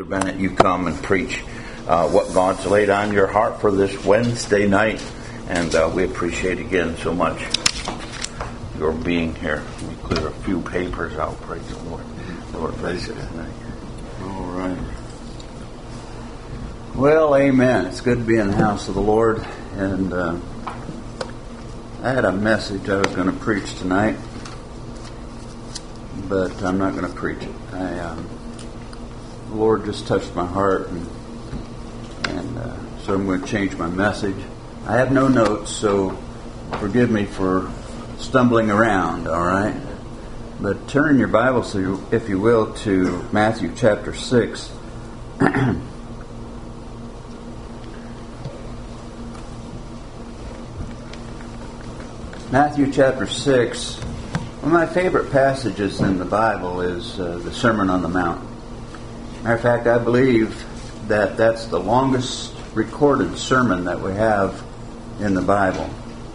Bennett, you come and preach what God's laid on your heart for this Wednesday night. And we appreciate again so much your being here. We clear a few papers out. Praise the Lord. Lord bless you tonight. All right. Well, amen. It's good to be in the house of the Lord. And I had a message I was going to preach tonight, but I'm not going to preach it. The Lord just touched my heart, and so I'm going to change my message. I have no notes, so forgive me for stumbling around, all right? But turn your Bible, if you will, to Matthew chapter 6. Matthew chapter 6. One of my favorite passages in the Bible is the Sermon on the Mount. Matter of fact, I believe that that's the longest recorded sermon that we have in the Bible.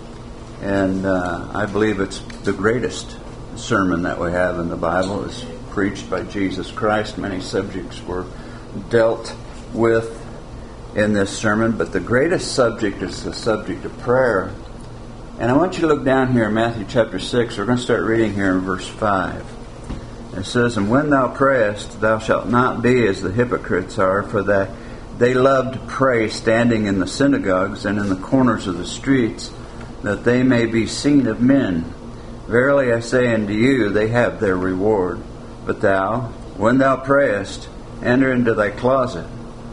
And I believe it's the greatest sermon that we have in the Bible. It's preached by Jesus Christ. Many subjects were dealt with in this sermon, but the greatest subject is the subject of prayer. And I want you to look down here in Matthew chapter 6. We're going to start reading here in verse 5. It says, "And when thou prayest, thou shalt not be as the hypocrites are, for that they love to pray standing in the synagogues and in the corners of the streets, that they may be seen of men. Verily I say unto you, they have their reward. But thou, when thou prayest, enter into thy closet,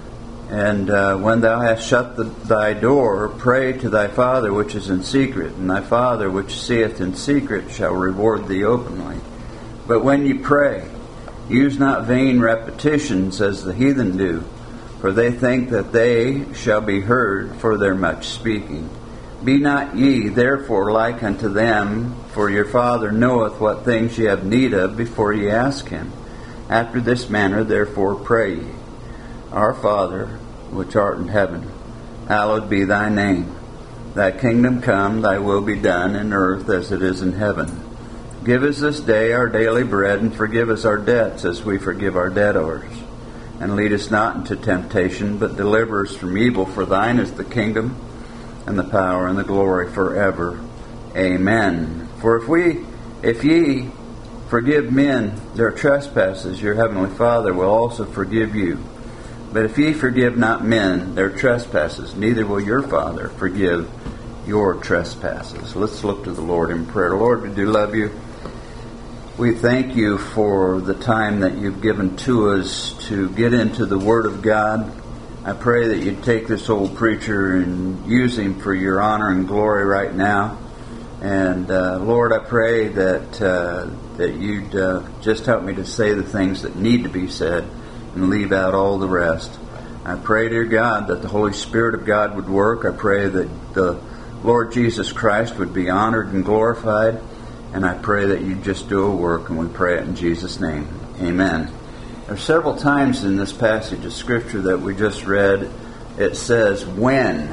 and when thou hast shut thy door, pray to thy Father which is in secret, and thy Father which seeth in secret shall reward thee openly. But when ye pray, use not vain repetitions as the heathen do, for they think that they shall be heard for their much speaking. Be not ye therefore like unto them, for your Father knoweth what things ye have need of before ye ask him. After this manner therefore pray ye. Our Father, which art in heaven, hallowed be thy name. Thy kingdom come, thy will be done in earth as it is in heaven. Give us this day our daily bread, and forgive us our debts as we forgive our debtors. And lead us not into temptation, but deliver us from evil. For thine is the kingdom, and the power, and the glory forever. Amen. For if ye forgive men their trespasses, your heavenly Father will also forgive you. But if ye forgive not men their trespasses, neither will your Father forgive your trespasses." Let's look to the Lord in prayer. Lord, we do love you. We thank you for the time that you've given to us to get into the Word of God. I pray that you'd take this old preacher and use him for your honor and glory right now. And Lord, I pray that you'd just help me to say the things that need to be said and leave out all the rest. I pray, dear God, that the Holy Spirit of God would work. I pray that the Lord Jesus Christ would be honored and glorified. And I pray that you just do a work, and we pray it in Jesus' name. Amen. There are several times in this passage of Scripture that we just read, it says, when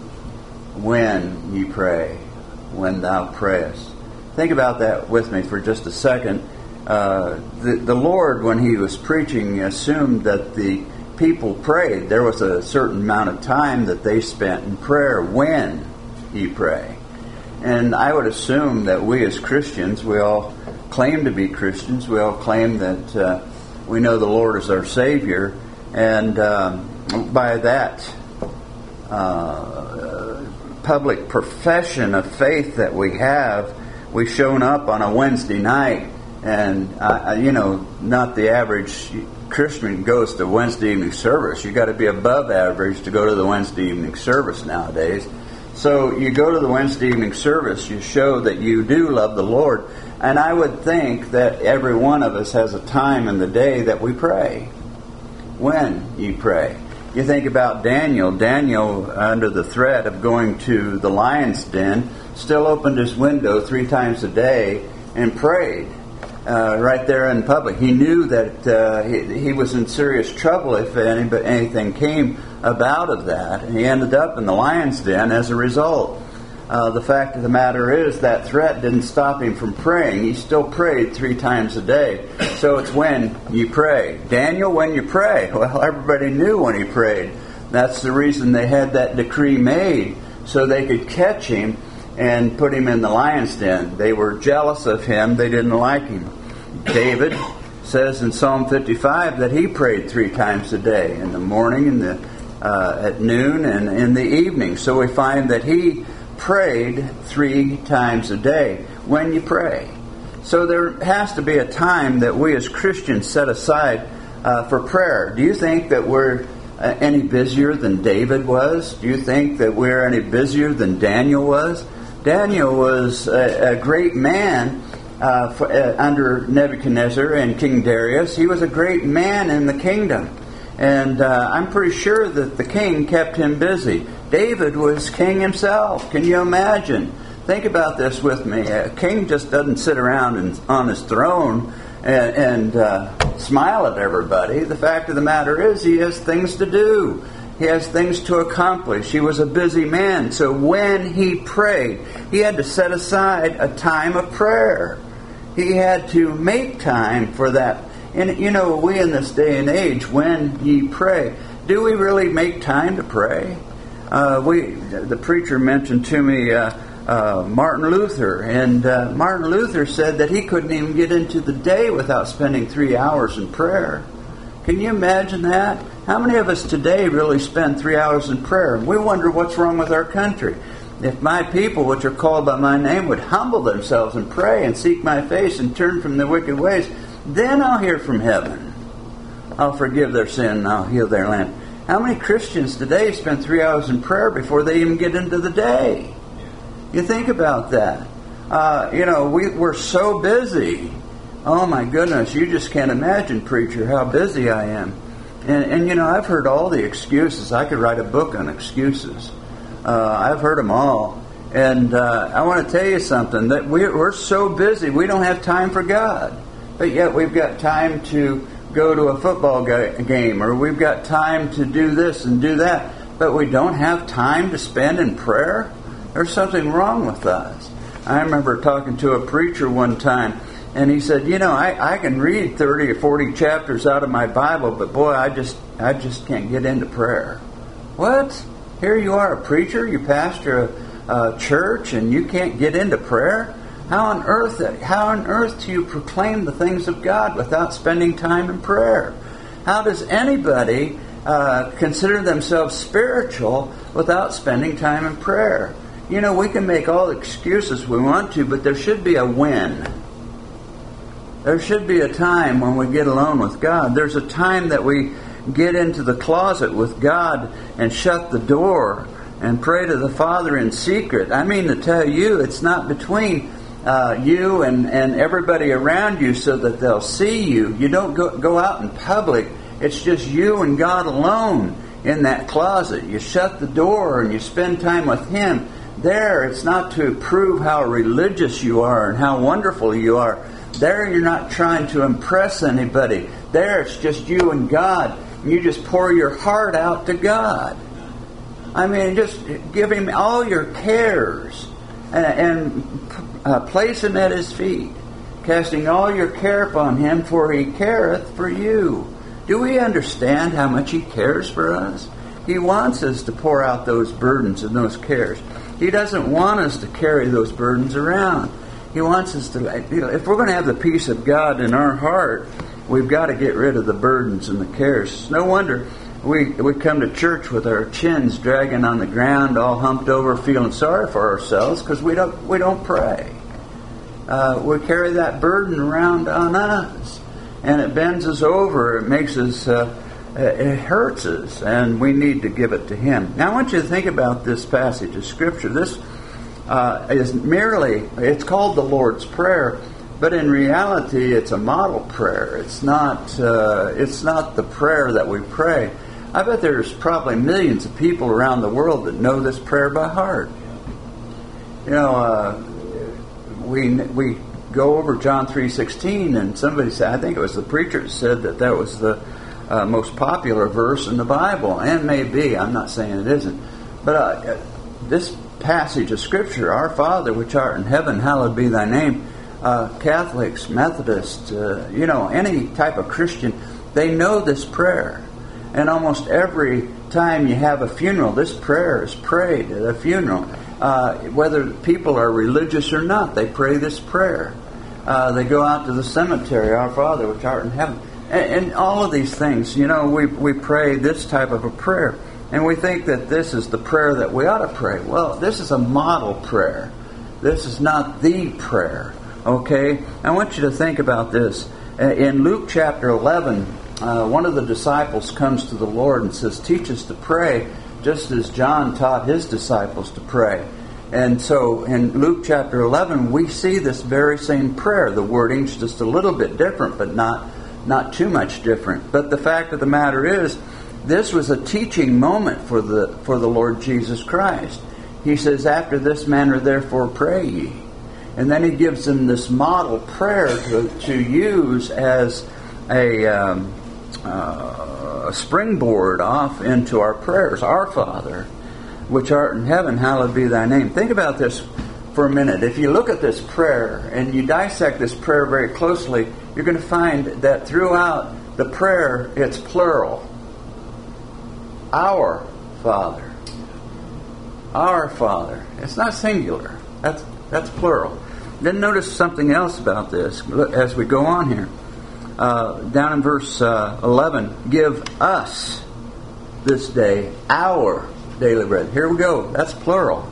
ye pray, when thou prayest. Think about that with me for just a second. The Lord, when he was preaching, assumed that the people prayed. There was a certain amount of time that they spent in prayer when ye pray. And I would assume that we as Christians, we all claim to be Christians. We all claim that we know the Lord is our Savior. And by that public profession of faith that we have, we've shown up on a Wednesday night. And, not the average Christian goes to Wednesday evening service. You've got to be above average to go to the Wednesday evening service nowadays. So you go to the Wednesday evening service, you show that you do love the Lord. And I would think that every one of us has a time in the day that we pray. When you pray. You think about Daniel. Daniel, under the threat of going to the lion's den, still opened his window 3 times a day and prayed. Right there in public. He knew that he was in serious trouble if anything came about of that. And he ended up in the lion's den as a result. The fact of the matter is that threat didn't stop him from praying. He still prayed 3 times a day. So it's when you pray. Daniel, when you pray. Well, everybody knew when he prayed. That's the reason they had that decree made, so they could catch him and put him in the lion's den. They were jealous of him. They didn't like him. David says in Psalm 55 that he prayed 3 times a day, in the morning, at noon, and in the evening. So we find that he prayed 3 times a day. When you pray. So there has to be a time that we as Christians set aside for prayer. Do you think that we're any busier than David was? Do you think that we're any busier than Daniel was? Daniel was a great man under Nebuchadnezzar and King Darius. He was a great man in the kingdom. And I'm pretty sure that the king kept him busy. David was king himself. Can you imagine? Think about this with me. A king just doesn't sit around on his throne and smile at everybody. The fact of the matter is he has things to do. He has things to accomplish. He was a busy man. So when he prayed, he had to set aside a time of prayer. He had to make time for that. And, you know, we in this day and age, when ye pray, do we really make time to pray? The preacher mentioned to me Martin Luther, and Martin Luther said that he couldn't even get into the day without spending 3 hours in prayer. Can you imagine that? How many of us today really spend 3 hours in prayer? We wonder what's wrong with our country. If my people, which are called by my name, would humble themselves and pray and seek my face and turn from their wicked ways, then I'll hear from heaven. I'll forgive their sin and I'll heal their land. How many Christians today spend 3 hours in prayer before they even get into the day? You think about that. We're so busy. Oh my goodness, you just can't imagine, preacher, how busy I am. And I've heard all the excuses. I could write a book on excuses. I've heard them all. And I want to tell you something, that we're so busy, we don't have time for God. But yet we've got time to go to a football game, or we've got time to do this and do that. But we don't have time to spend in prayer? There's something wrong with us. I remember talking to a preacher one time, and he said, I can read 30 or 40 chapters out of my Bible, but boy, I just can't get into prayer. What? Here you are, a preacher, you pastor a church, and you can't get into prayer? How on earth do you proclaim the things of God without spending time in prayer? How does anybody consider themselves spiritual without spending time in prayer? We can make all the excuses we want to, but there should be a win. There should be a time when we get alone with God. There's a time that we get into the closet with God and shut the door and pray to the Father in secret. I mean to tell you, it's not between you and everybody around you so that they'll see you. You don't go out in public. It's just you and God alone in that closet. You shut the door and you spend time with Him. There, it's not to prove how religious you are and how wonderful you are. There, you're not trying to impress anybody. There, it's just you and God. And you just pour your heart out to God. I mean, just give Him all your cares and place Him at His feet, casting all your care upon Him, for He careth for you. Do we understand how much He cares for us? He wants us to pour out those burdens and those cares. He doesn't want us to carry those burdens around. He wants us to, if we're going to have the peace of God in our heart, we've got to get rid of the burdens and the cares. It's no wonder we come to church with our chins dragging on the ground, all humped over, feeling sorry for ourselves because we don't pray. We carry that burden around on us, and it bends us over. It makes us, it hurts us, and we need to give it to Him. Now, I want you to think about this passage of Scripture. This is merely, it's called the Lord's Prayer, but in reality, it's a model prayer. It's not the prayer that we pray. I bet there's probably millions of people around the world that know this prayer by heart. We go over John 3:16, and somebody said, I think it was the preacher said that was the most popular verse in the Bible, and maybe, I'm not saying it isn't, but this passage of Scripture, Our Father which art in heaven, hallowed be thy name. Catholics, Methodists, any type of Christian, they know this prayer. And almost every time you have a funeral, this prayer is prayed at a funeral. Whether people are religious or not, they pray this prayer. They go out to the cemetery, Our Father which art in heaven. And all of these things, we pray this type of a prayer. And we think that this is the prayer that we ought to pray. Well, this is a model prayer. This is not the prayer. Okay? I want you to think about this. In Luke chapter 11, one of the disciples comes to the Lord and says, teach us to pray, just as John taught his disciples to pray. And so in Luke chapter 11, we see this very same prayer. The wording's just a little bit different, but not too much different. But the fact of the matter is, this was a teaching moment for the Lord Jesus Christ. He says, after this manner therefore pray ye. And then he gives them this model prayer to use as a springboard off into our prayers. Our Father, which art in heaven, hallowed be thy name. Think about this for a minute. If you look at this prayer and you dissect this prayer very closely, you're going to find that throughout the prayer, it's plural. Our Father. Our Father. It's not singular. That's plural. Then notice something else about this as we go on here. Down in verse 11, give us this day our daily bread. Here we go. That's plural.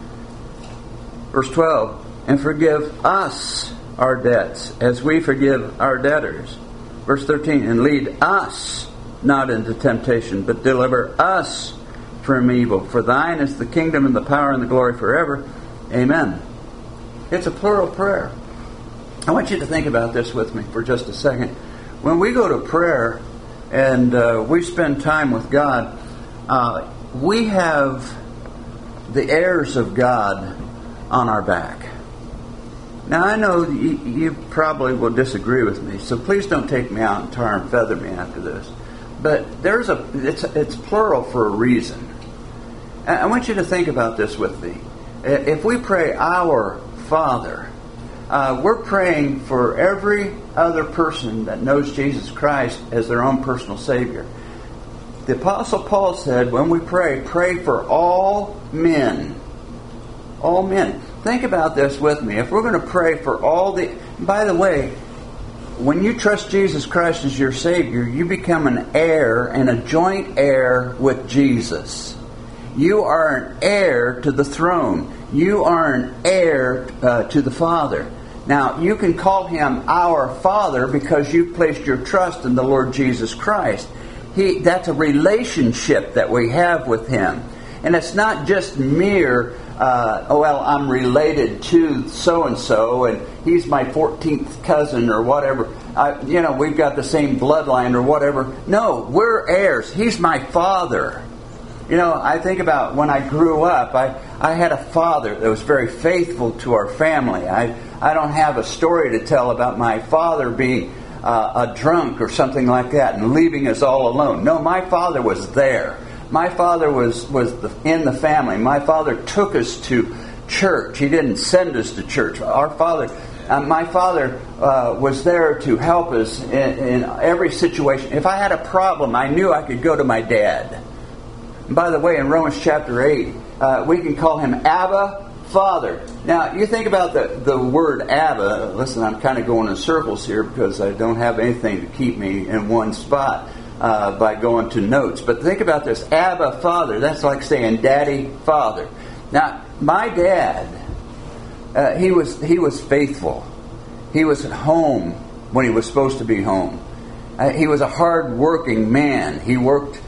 Verse 12, and forgive us our debts as we forgive our debtors. Verse 13, and lead us not into temptation, but deliver us from evil. For thine is the kingdom and the power and the glory forever. Amen. It's a plural prayer. I want you to think about this with me for just a second. When we go to prayer and we spend time with God, we have the heirs of God on our back. Now, I know you probably will disagree with me, so please don't take me out and tar and feather me after this. But it's plural for a reason. I want you to think about this with me. If we pray Our Father, we're praying for every other person that knows Jesus Christ as their own personal Savior. The Apostle Paul said, when we pray for all men. All men. Think about this with me. If we're going to pray for all the... By the way, when you trust Jesus Christ as your Savior, you become an heir and a joint heir with Jesus. You are an heir to the throne. You are an heir to the Father. Now, you can call Him our Father because you've placed your trust in the Lord Jesus Christ. That's a relationship that we have with Him. And it's not just mere, I'm related to so-and-so, and he's my 14th cousin or whatever. We've got the same bloodline or whatever. No, we're heirs. He's my father. I think about when I grew up, I had a father that was very faithful to our family. I don't have a story to tell about my father being a drunk or something like that and leaving us all alone. No, my father was there. My father was in the family. My father took us to church. He didn't send us to church. My father was there to help us in every situation. If I had a problem, I knew I could go to my dad. And by the way, in Romans chapter 8, we can call him Abba, Father. Now, you think about the word Abba. Listen, I'm kind of going in circles here because I don't have anything to keep me in one spot by going to notes. But think about this. Abba, Father. That's like saying Daddy, Father. Now, my dad, he was faithful. He was at home when he was supposed to be home. He was a hard-working man. He worked...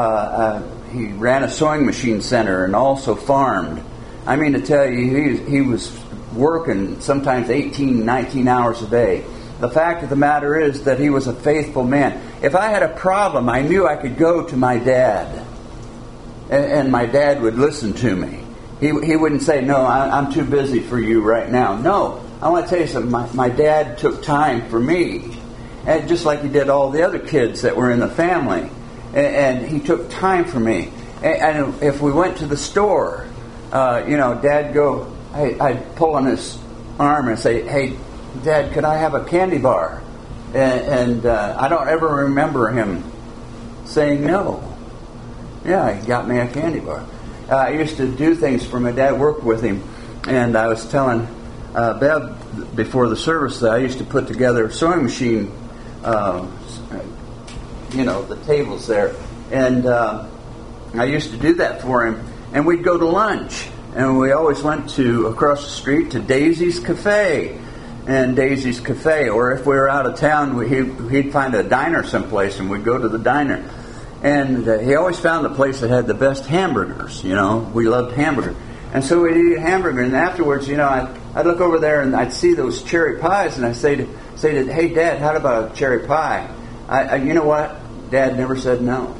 he ran a sewing machine center and also farmed. I mean to tell you, he was working sometimes 18, 19 hours a day. The fact of the matter is that he was a faithful man. If I had a problem, I knew I could go to my dad. And my dad would listen to me. He wouldn't say, no, I'm too busy for you right now. No, I want to tell you something. My dad took time for me. And just like he did all the other kids that were in the family. And he took time for me. And if we went to the store, Dad I'd pull on his arm and say, "Hey, Dad, could I have a candy bar?" And I don't ever remember him saying no. Yeah, he got me a candy bar. I used to do things for my dad, worked with him, and I was telling Bev before the service that I used to put together a sewing machine, the tables there, and I used to do that for him, and we'd go to lunch, and we always went to across the street to Daisy's Cafe, or if we were out of town, he'd find a diner someplace, and we'd go to the diner. And he always found the place that had the best hamburgers. We loved hamburgers. And so we'd eat a hamburger, and afterwards, I'd look over there and I'd see those cherry pies, and I'd say to "Hey, Dad, how about a cherry pie?" You know what? Dad never said no.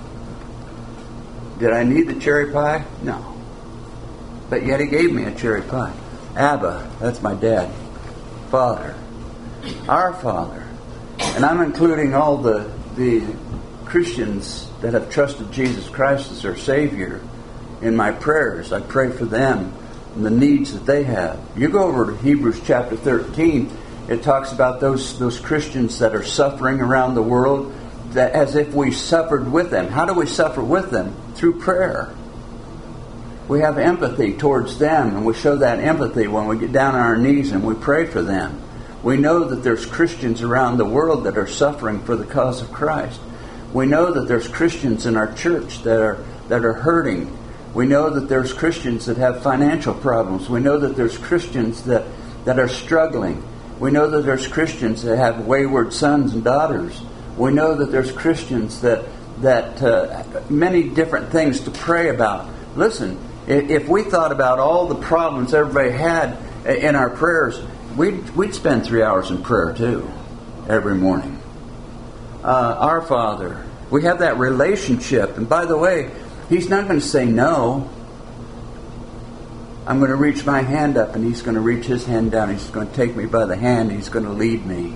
Did I need the cherry pie? No. But yet he gave me a cherry pie. Abba, that's my dad. Father. Our Father. And I'm including all the Christians that have trusted Jesus Christ as their Savior in my prayers. I pray for them and the needs that they have. You go over to Hebrews chapter 13, it talks about those Christians that are suffering around the world, that as if we suffered with them. How do we suffer with them? Through prayer. We have empathy towards them, and we show that empathy when we get down on our knees and we pray for them. We know that there's Christians around the world that are suffering for the cause of Christ. We know that there's Christians in our church that are hurting. We know that there's Christians that have financial problems. We know that there's Christians that are struggling. We know that there's Christians that have wayward sons and daughters. We know that there's Christians that many different things to pray about. Listen, if we thought about all the problems everybody had in our prayers, we'd spend 3 hours in prayer too, every morning. Our Father, we have that relationship. And by the way, He's not going to say no. I'm going to reach my hand up and He's going to reach His hand down. He's going to take me by the hand. He's going to lead me.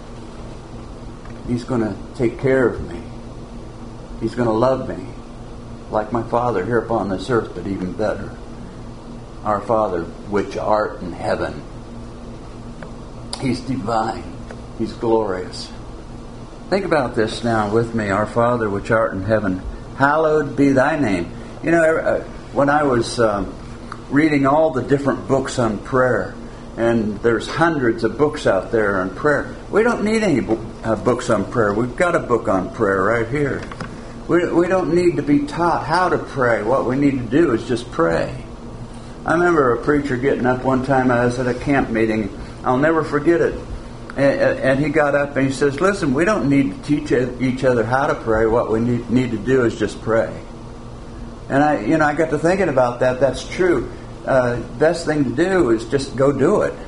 He's going to take care of me. He's going to love me like my Father here upon this earth, but even better. Our Father, which art in heaven. He's divine. He's glorious. Think about this now with me. Our Father, which art in heaven, hallowed be thy name. When I was reading all the different books on prayer, and there's hundreds of books out there on prayer. We don't need any books on prayer. We've got a book on prayer right here. We don't need to be taught how to pray. What we need to do is just pray. I remember a preacher getting up one time. I was at a camp meeting. I'll never forget it. And he got up and he says, "Listen, we don't need to teach each other how to pray. What we need to do is just pray." And I got to thinking about that. That's true. Best thing to do is just go do it.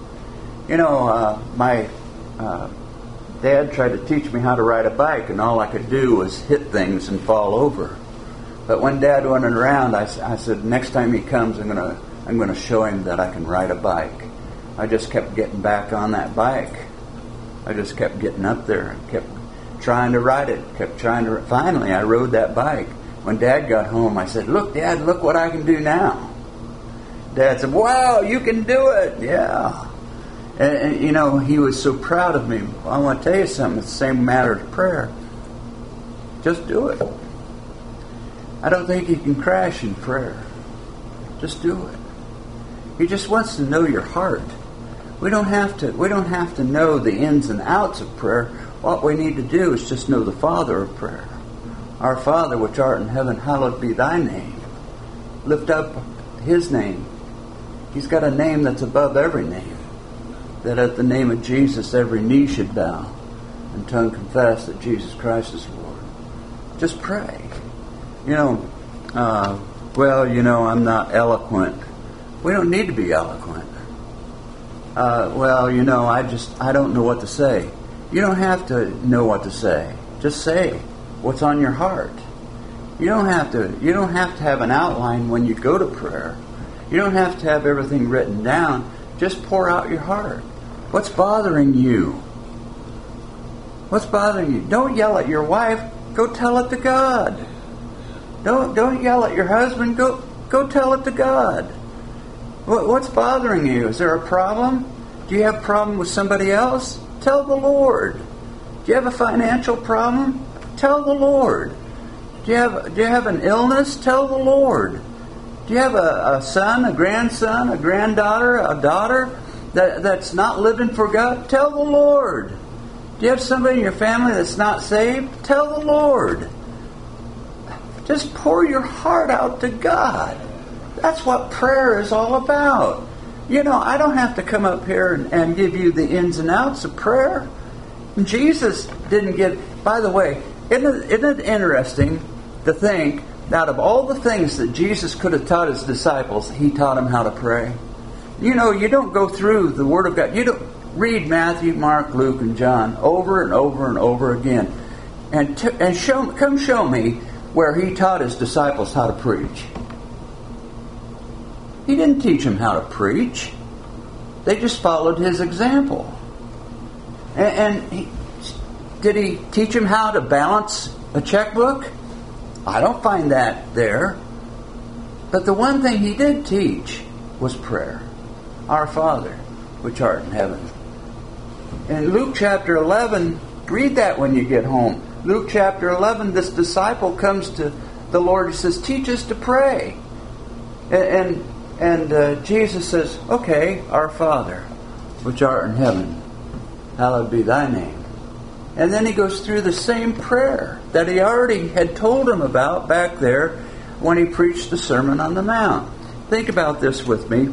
My Dad tried to teach me how to ride a bike, and all I could do was hit things and fall over. But when Dad went around, I said, next time he comes, I'm going to show him that I can ride a bike. I just kept getting back on that bike. I just kept getting up there and kept trying to ride it. Finally, I rode that bike. When Dad got home, I said, "Look, Dad, look what I can do now." Dad said, "Wow, you can do it." Yeah. And he was so proud of me. Well, I want to tell you something. It's the same matter as prayer. Just do it. I don't think you can crash in prayer. Just do it. He just wants to know your heart. We don't have to know the ins and outs of prayer. What we need to do is just know the Father of prayer. Our Father, which art in heaven, hallowed be thy name. Lift up His name. He's got a name that's above every name. That at the name of Jesus, every knee should bow and tongue confess that Jesus Christ is Lord. Just pray. I'm not eloquent. We don't need to be eloquent. I don't know what to say. You don't have to know what to say. Just say what's on your heart. You don't have to have an outline when you go to prayer. You don't have to have everything written down. Just pour out your heart. What's bothering you? What's bothering you? Don't yell at your wife. Go tell it to God. Don't yell at your husband. Go Go tell it to God. What's bothering you? Is there a problem? Do you have a problem with somebody else? Tell the Lord. Do you have a financial problem? Tell the Lord. Do you have an illness? Tell the Lord. Do you have a son, a grandson, a granddaughter, a daughter that's not living for God? Tell the Lord. Do you have somebody in your family that's not saved? Tell the Lord. Just pour your heart out to God. That's what prayer is all about. You know, I don't have to come up here and give you the ins and outs of prayer. Jesus didn't get... By the way, isn't it interesting to think out of all the things that Jesus could have taught his disciples, he taught them how to pray? You know, you don't go through the Word of God. You don't read Matthew, Mark, Luke, and John over and over and over again. And come show me where he taught his disciples how to preach. He didn't teach them how to preach. They just followed his example. Did he teach them how to balance a checkbook? I don't find that there. But the one thing he did teach was prayer. Our Father, which art in heaven. In Luke chapter 11, read that when you get home. Luke chapter 11, this disciple comes to the Lord and says, teach us to pray. And Jesus says, okay, our Father, which art in heaven, hallowed be thy name. And then he goes through the same prayer that he already had told him about back there when he preached the Sermon on the Mount. Think about this with me.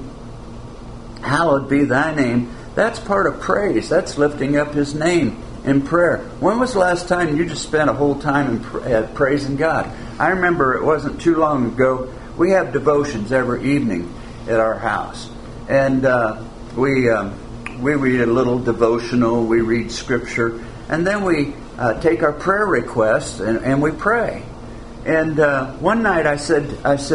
Hallowed be thy name. That's part of praise. That's lifting up his name in prayer. When was the last time you just spent a whole time praising God? I remember it wasn't too long ago. We have devotions every evening at our house. And we read a little devotional. We read Scripture. And then we take our prayer requests and we pray. And one night I said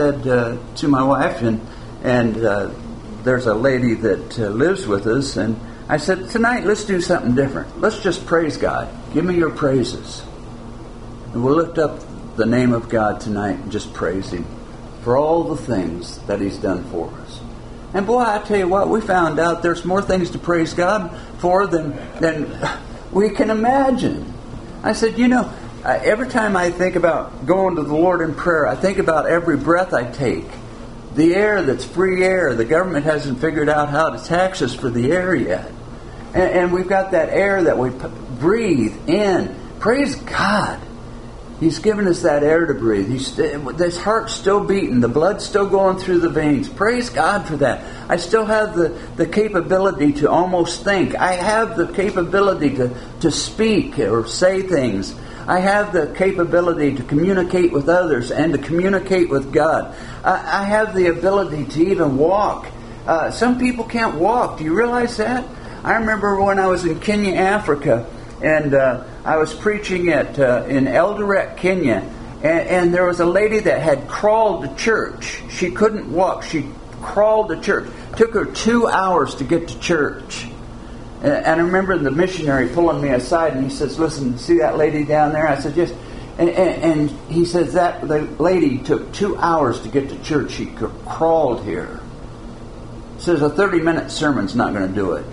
to my wife, and there's a lady that lives with us, and I said, tonight let's do something different. Let's just praise God. Give me your praises. And we'll lift up the name of God tonight and just praise Him for all the things that He's done for us. And boy, I tell you what, we found out there's more things to praise God for than we can imagine. I said, you know, every time I think about going to the Lord in prayer, I think about every breath I take. The air that's free air. The government hasn't figured out how to tax us for the air yet. And we've got that air that we breathe in. Praise God. He's given us that air to breathe. His heart's still beating. The blood's still going through the veins. Praise God for that. I still have the capability to almost think. I have the capability to speak or say things. I have the capability to communicate with others and to communicate with God. I have the ability to even walk. Some people can't walk. Do you realize that? I remember when I was in Kenya, Africa, and I was preaching in Eldoret, Kenya, and there was a lady that had crawled to church. She couldn't walk. She crawled to church. It took her 2 hours to get to church. And I remember the missionary pulling me aside, and he says, listen, see that lady down there? I said, yes. And he says that the lady took 2 hours to get to church. She crawled here. He says a 30-minute sermon's not going to do it.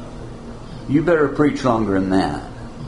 You better preach longer than that.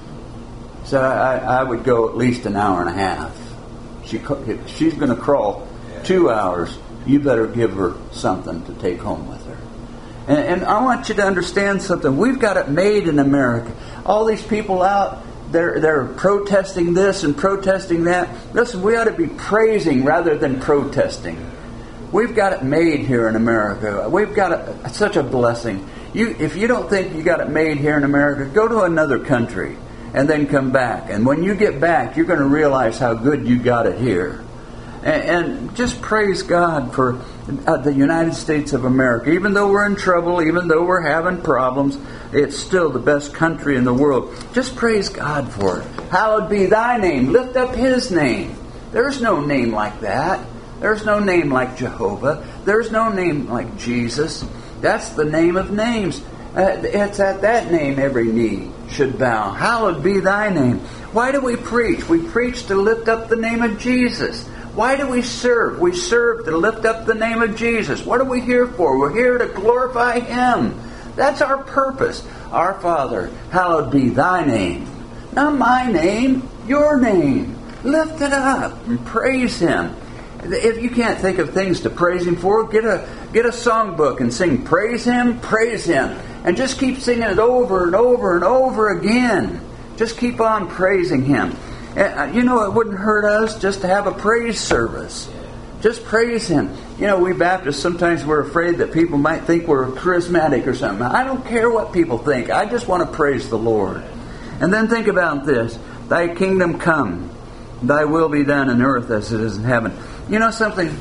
So I would go at least an hour and a half. She's going to crawl 2 hours. You better give her something to take home with her. And I want you to understand something. We've got it made in America. All these people out, they're protesting this and protesting that. Listen, we ought to be praising rather than protesting. We've got it made here in America. We've got such a blessing. If you don't think you got it made here in America, go to another country and then come back. And when you get back, you're going to realize how good you got it here. And just praise God for the United States of America. Even though we're in trouble, even though we're having problems, it's still the best country in the world. Just praise God for it. Hallowed be thy name. Lift up His name. There's no name like that. There's no name like Jehovah. There's no name like Jesus. That's the name of names. It's at that name every knee should bow. Hallowed be thy name. Why do we preach? We preach to lift up the name of Jesus. Why do we serve? We serve to lift up the name of Jesus. What are we here for? We're here to glorify Him. That's our purpose. Our Father, hallowed be thy name. Not my name, your name. Lift it up and praise Him. If you can't think of things to praise Him for, get a songbook and sing praise Him, and just keep singing it over and over and over again. Just keep on praising Him. You know, it wouldn't hurt us just to have a praise service. Just praise Him. You know, we Baptists, sometimes we're afraid that people might think we're charismatic or something. I don't care what people think. I just want to praise the Lord. And then think about this. Thy kingdom come. Thy will be done in earth as it is in heaven. You know something?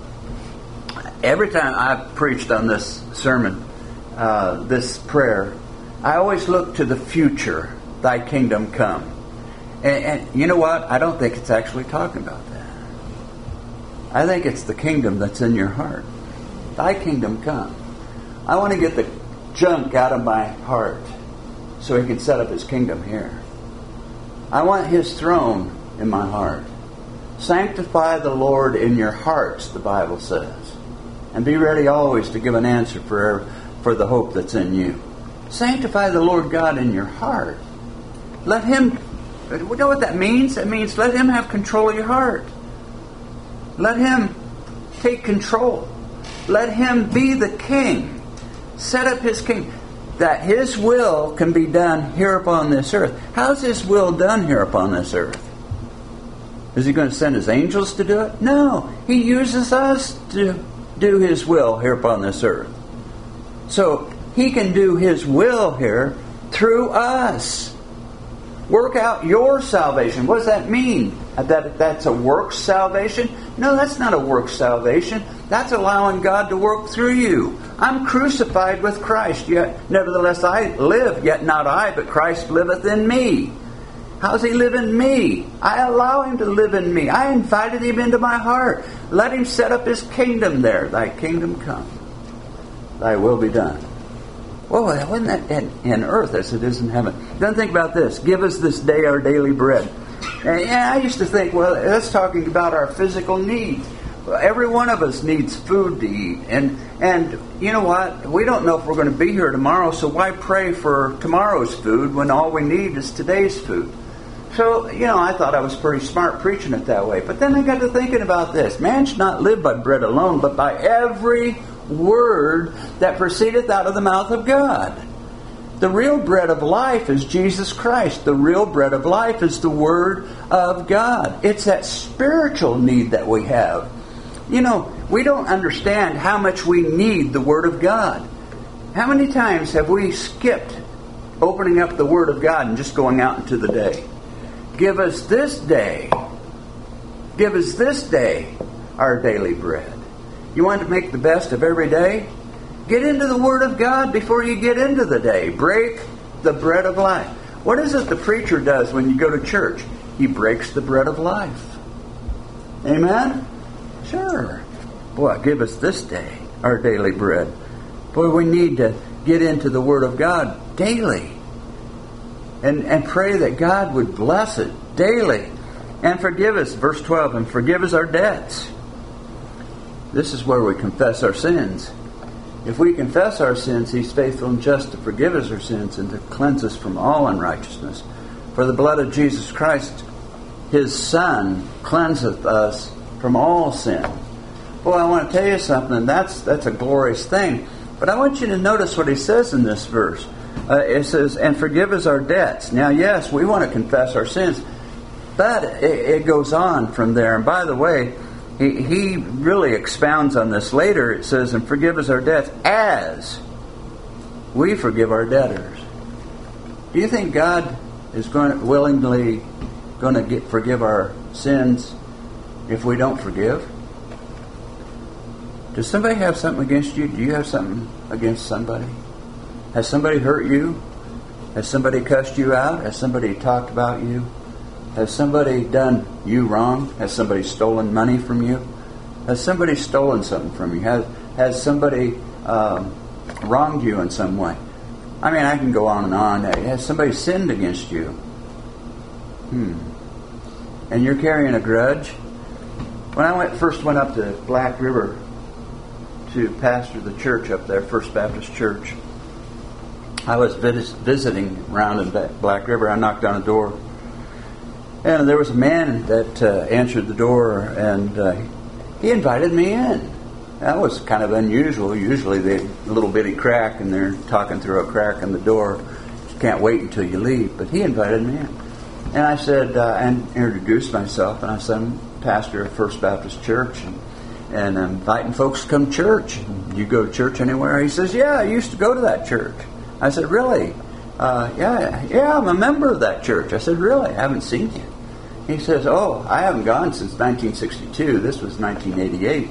Every time I've preached on this sermon, this prayer, I always look to the future. Thy kingdom come. And you know what? I don't think it's actually talking about that. I think it's the kingdom that's in your heart. Thy kingdom come. I want to get the junk out of my heart so He can set up His kingdom here. I want His throne in my heart. Sanctify the Lord in your hearts, the Bible says. And be ready always to give an answer for the hope that's in you. Sanctify the Lord God in your heart. Let Him... You know what that means? It means let Him have control of your heart. Let Him take control. Let Him be the king. Set up His king. That His will can be done here upon this earth. How's His will done here upon this earth? Is He going to send His angels to do it? No. He uses us to do His will here upon this earth. So He can do His will here through us. Work out your salvation. What does that mean? That's a works salvation? No, that's not a works salvation. That's allowing God to work through you. I'm crucified with Christ, yet nevertheless I live, yet not I, but Christ liveth in me. How does He live in me? I allow Him to live in me. I invited Him into my heart. Let Him set up His kingdom there. Thy kingdom come. Thy will be done. Well, wasn't that in earth as it is in heaven? Then think about this. Give us this day our daily bread. And I used to think, well, that's talking about our physical needs. Every one of us needs food to eat. And you know what? We don't know if we're going to be here tomorrow, so why pray for tomorrow's food when all we need is today's food? So, you know, I thought I was pretty smart preaching it that way. But then I got to thinking about this. Man should not live by bread alone, but by every word that proceedeth out of the mouth of God. The real bread of life is Jesus Christ. The real bread of life is the Word of God. It's that spiritual need that we have. You know, we don't understand how much we need the Word of God. How many times have we skipped opening up the Word of God and just going out into the day? Give us this day our daily bread. You want to make the best of every day? Get into the Word of God before you get into the day. Break the bread of life. What is it the preacher does when you go to church? He breaks the bread of life. Amen? Sure. Boy, give us this day our daily bread. Boy, we need to get into the Word of God daily. And pray that God would bless it daily. And forgive us, verse 12, and forgive us our debts. This is where we confess our sins. If we confess our sins, He's faithful and just to forgive us our sins and to cleanse us from all unrighteousness. For the blood of Jesus Christ, His Son, cleanseth us from all sin. Boy, I want to tell you something. That's a glorious thing. But I want you to notice what He says in this verse. It says, and forgive us our debts. Now, yes, we want to confess our sins. But it goes on from there. And by the way, He really expounds on this later. It says, and forgive us our debts as we forgive our debtors. Do you think God is willingly going to forgive our sins if we don't forgive? Does somebody have something against you? Do you have something against somebody? Has somebody hurt you? Has somebody cussed you out? Has somebody talked about you? Has somebody done you wrong? Has somebody stolen money from you? Has somebody stolen something from you? Has somebody wronged you in some way? I mean, I can go on and on. Has somebody sinned against you? And you're carrying a grudge? When I first went up to Black River to pastor the church up there, First Baptist Church, I was visiting around in Black River. I knocked on a door, and there was a man that answered the door, and he invited me in. That was kind of unusual. Usually they a little bitty crack, and they're talking through a crack in the door. You can't wait until you leave. But he invited me in. And I said, and introduced myself, and I said, I'm pastor of First Baptist Church, and I'm inviting folks to come to church. You go to church anywhere? He says, yeah, I used to go to that church. I said, really? Yeah, I'm a member of that church. I said, really? I haven't seen you. He says, oh, I haven't gone since 1962. This was 1988.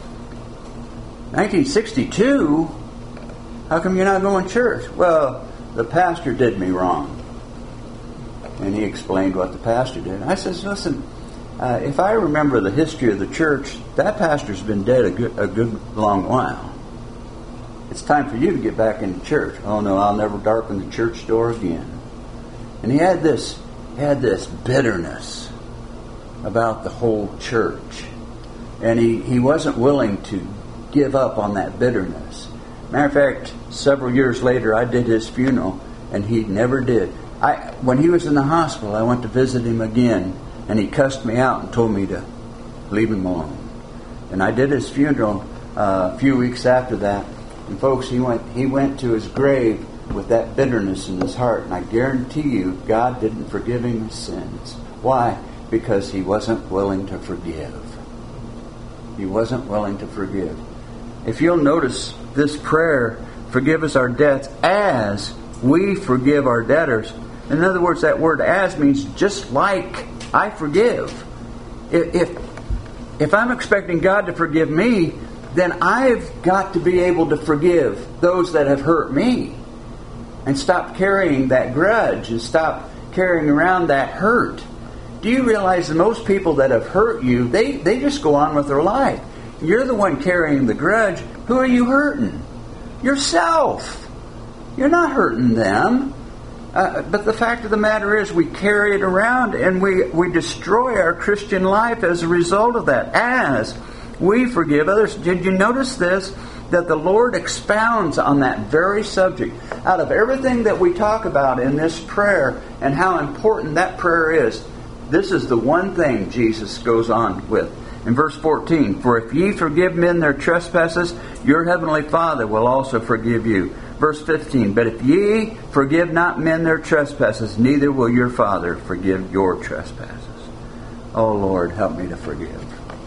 1962? How come you're not going to church? Well, the pastor did me wrong. And he explained what the pastor did. I says, listen, if I remember the history of the church, that pastor's been dead a good long while. It's time for you to get back into church. Oh no, I'll never darken the church door again. And he had this bitterness about the whole church. And he wasn't willing to give up on that bitterness. Matter of fact, several years later, I did his funeral, and he never did. When he was in the hospital, I went to visit him again, and he cussed me out and told me to leave him alone. And I did his funeral a few weeks after that. And folks, he went to his grave with that bitterness in his heart. And I guarantee you, God didn't forgive him his sins. Why? Because he wasn't willing to forgive. He wasn't willing to forgive. If you'll notice this prayer, forgive us our debts as we forgive our debtors. In other words, that word as means just like I forgive. If I'm expecting God to forgive me, then I've got to be able to forgive those that have hurt me. And stop carrying that grudge and stop carrying around that hurt. Do you realize that most people that have hurt you, they just go on with their life? You're the one carrying the grudge. Who are you hurting? Yourself. You're not hurting them. But the fact of the matter is we carry it around and we destroy our Christian life as a result of that. As we forgive others. Did you notice this? That the Lord expounds on that very subject. Out of everything that we talk about in this prayer and how important that prayer is, this is the one thing Jesus goes on with. In verse 14, for if ye forgive men their trespasses, your heavenly Father will also forgive you. Verse 15, but if ye forgive not men their trespasses, neither will your Father forgive your trespasses. Oh Lord, help me to forgive.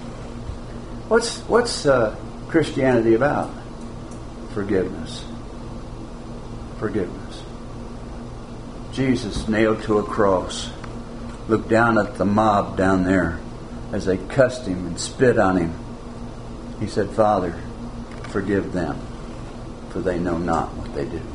What's Christianity about? Forgiveness. Forgiveness. Jesus nailed to a cross, looked down at the mob down there as they cussed him and spit on him. He said, Father, forgive them, for they know not what they do.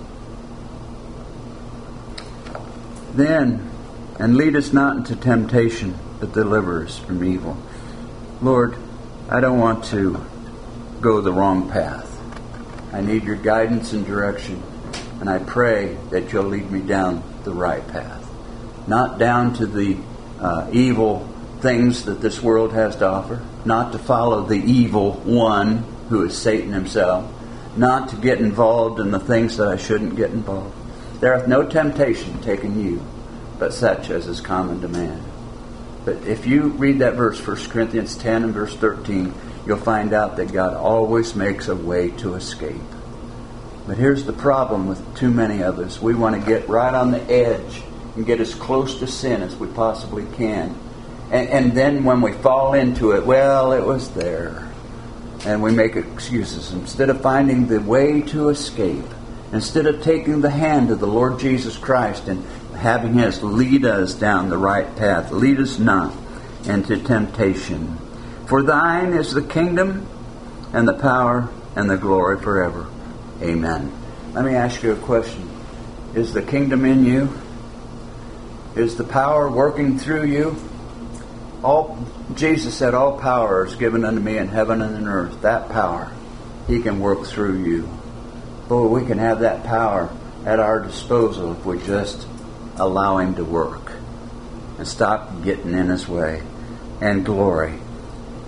Then, and lead us not into temptation, but deliver us from evil. Lord, I don't want to go the wrong path. I need your guidance and direction, and I pray that you'll lead me down the right path. Not down to the evil things that this world has to offer, not to follow the evil one who is Satan himself, not to get involved in the things that I shouldn't get involved. There hath no temptation taken you, but such as is common to man. But if you read that verse, 1 Corinthians 10 and verse 13, you'll find out that God always makes a way to escape. But here's the problem with too many of us. We want to get right on the edge and get as close to sin as we possibly can. And then when we fall into it, well, it was there. And we make excuses. Instead of finding the way to escape, instead of taking the hand of the Lord Jesus Christ and having His lead us down the right path, lead us not into temptation. For thine is the kingdom and the power and the glory forever. Amen. Let me ask you a question. Is the kingdom in you? Is the power working through you? Jesus said, all power is given unto me in heaven and in earth. That power, He can work through you. Boy, we can have that power at our disposal if we just allow Him to work and stop getting in His way. And glory.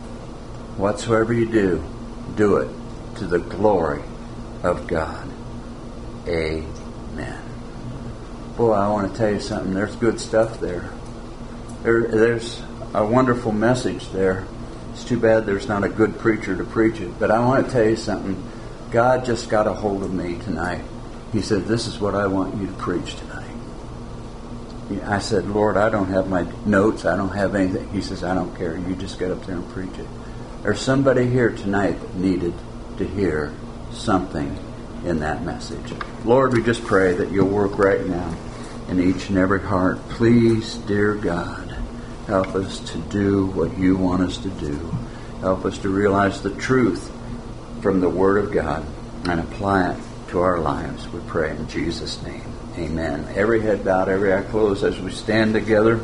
Whatsoever you do, do it to the glory of God. Amen. Boy, I want to tell you something. There's good stuff there. There's a wonderful message there. It's too bad there's not a good preacher to preach it. But I want to tell you something. God just got a hold of me tonight. He said, this is what I want you to preach tonight. I said, Lord, I don't have my notes. I don't have anything. He says, I don't care. You just get up there and preach it. There's somebody here tonight that needed to hear something in that message. Lord, we just pray that you'll work right now in each and every heart. Please, dear God, help us to do what you want us to do. Help us to realize the truth from the Word of God and apply it to our lives. We pray in Jesus' name. Amen. Every head bowed, every eye closed as we stand together.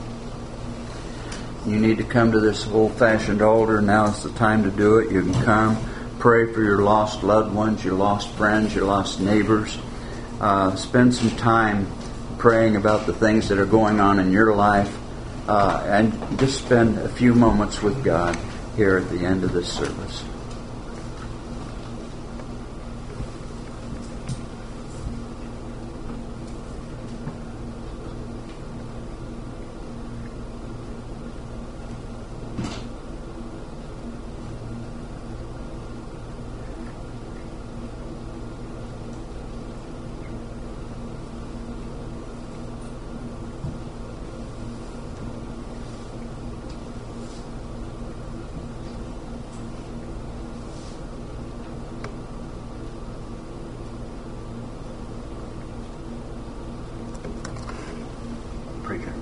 You need to come to this old-fashioned altar. Now is the time to do it. You can come, pray for your lost loved ones, your lost friends, your lost neighbors. Spend some time praying about the things that are going on in your life. And just spend a few moments with God here at the end of this service. Preacher.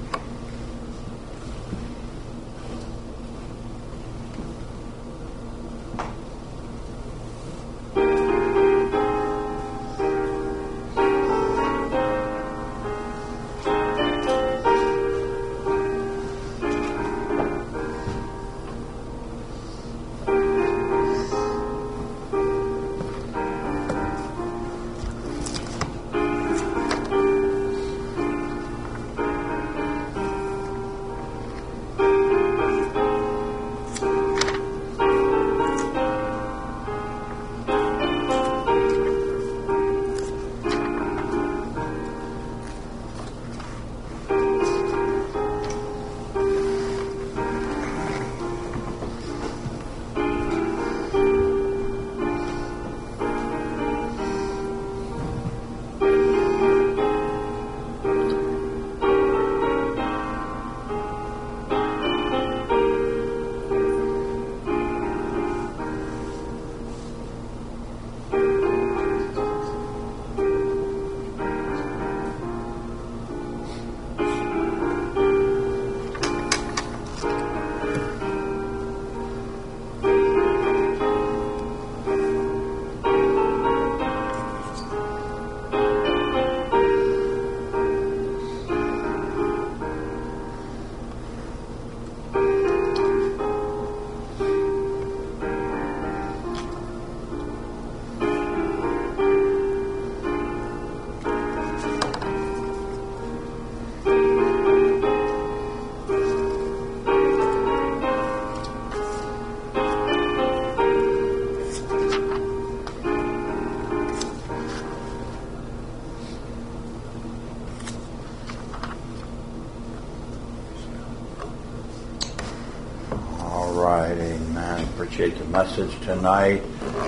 Appreciate the message tonight.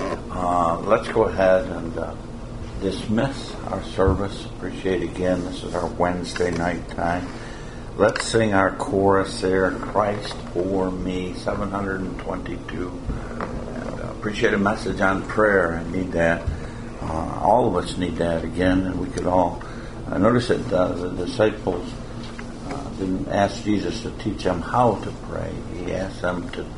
Let's go ahead and dismiss our service. Appreciate again, this is our Wednesday night time. Let's sing our chorus there, Christ for Me, 722. And appreciate a message on prayer. I need that. All of us need that again, and we could all notice that the disciples didn't ask Jesus to teach them how to pray. He asked them to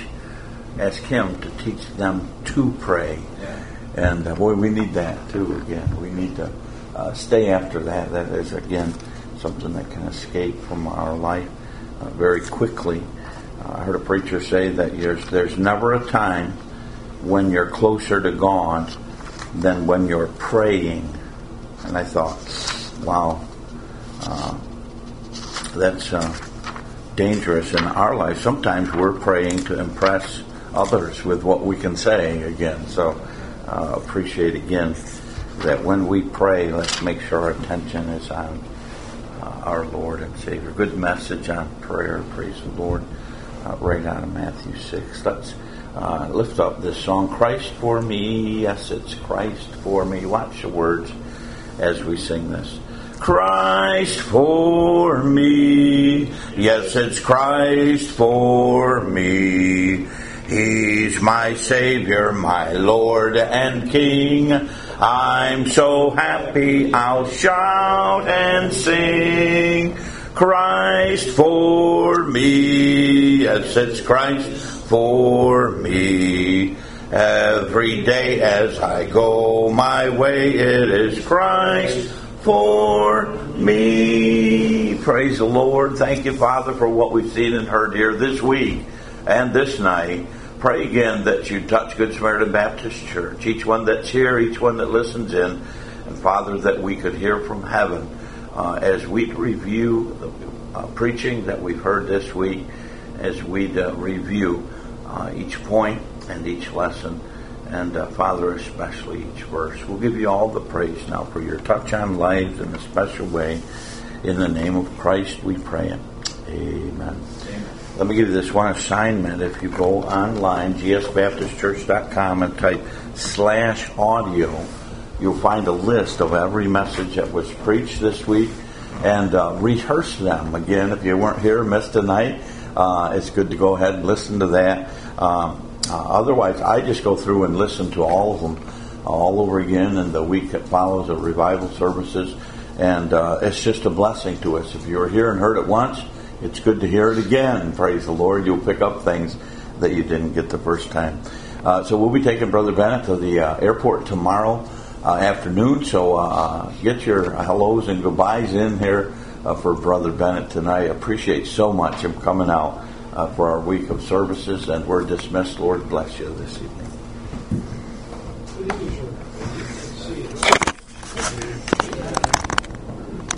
ask him to teach them to pray. Yeah. And boy, we need that too again. We need to stay after that. That is again something that can escape from our life very quickly. I heard a preacher say that there's never a time when you're closer to God than when you're praying. And I thought, wow, dangerous in our life. Sometimes we're praying to impress others with what we can say again. So appreciate again that when we pray, let's make sure our attention is on our Lord and Savior. Good message on prayer. Praise the Lord. Right out of Matthew 6. Let's lift up this song, Christ for me. Yes, it's Christ for me. Watch the words as we sing this. Christ for me. Yes, it's Christ for me. He's my Savior, my Lord and King. I'm so happy I'll shout and sing. Christ for me. Yes, it's Christ for me. Every day as I go my way, it is Christ for me. Praise the Lord. Thank you, Father, for what we've seen and heard here this week and this night. Pray again that you touch Good Samaritan Baptist Church, each one that's here, each one that listens in, and Father, that we could hear from heaven as we review the preaching that we've heard this week, as we review each point and each lesson, and Father, especially each verse. We'll give you all the praise now for your touch on lives in a special way. In the name of Christ we pray. Amen. Let me give you this one assignment. If you go online, gsbaptistchurch.com, and type /audio, you'll find a list of every message that was preached this week, and rehearse them again. If you weren't here, missed tonight, it's good to go ahead and listen to that. Otherwise, I just go through and listen to all of them all over again in the week that follows the revival services, and it's just a blessing to us. If you were here and heard it once, it's good to hear it again. Praise the Lord. You'll pick up things that you didn't get the first time. So we'll be taking Brother Bennett to the airport tomorrow afternoon. So get your hellos and goodbyes in here for Brother Bennett tonight. I appreciate so much him coming out for our week of services. And we're dismissed. Lord bless you this evening.